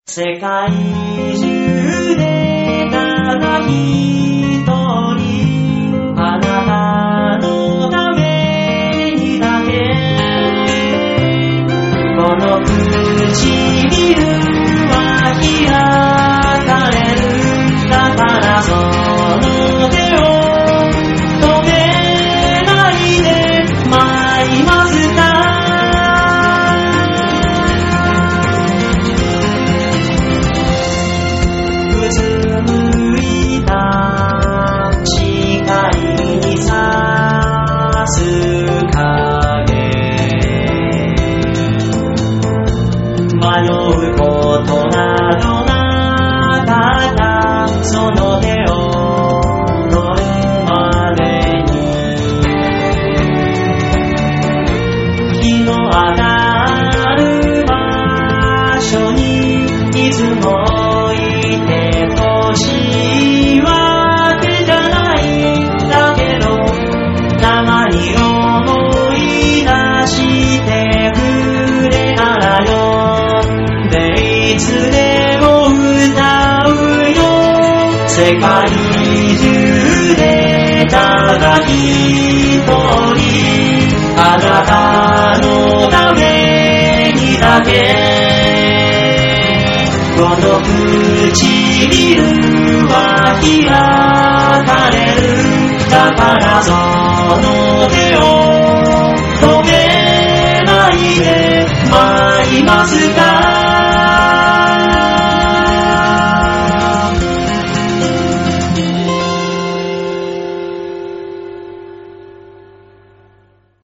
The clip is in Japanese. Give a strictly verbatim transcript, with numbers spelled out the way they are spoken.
世界中でただ一人あなたのためにだけこの唇は開かれるだからその手を止めないで舞いますかうつむいた視界にさす影迷うことなどなかったその手を取るまでに日の当たる場所にいつもいてほしいわけじゃないだけどたまに思い出してくれたら呼んでいつでも歌うよ世界中でただ一人あなたのためにだけこの唇は開かれるだからその手を止めないで舞います